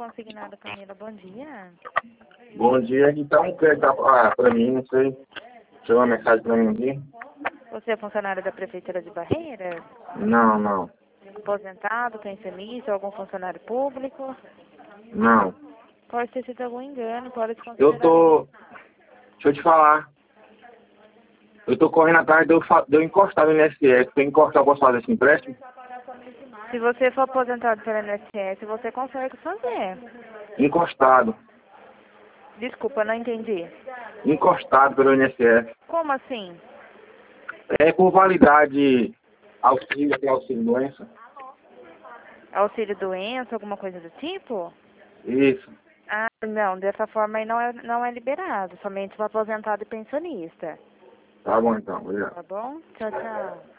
consignado, Camila, bom dia. Bom dia, então quer dar pra mim, não sei. Chegou uma mensagem pra mim aqui? Você é funcionário da Prefeitura de Barreiras? Não. Aposentado, pensionista, algum funcionário público? Não. Pode ter sido algum engano, pode se Eu considerar. tô. Deixa eu te falar. Eu tô correndo atrás de eu encostar no INSS. Se eu encostar, eu posso fazer esse empréstimo? Se você for aposentado pelo INSS, você consegue fazer. Encostado. Desculpa, não entendi. Encostado pelo INSS. Como assim? É por validade auxílio, tem auxílio doença? Auxílio doença, alguma coisa do tipo? Isso. Ah, não, dessa forma aí não é liberado, somente para aposentado e pensionista. Tá bom então, obrigado. Tá bom? Tchau, tchau.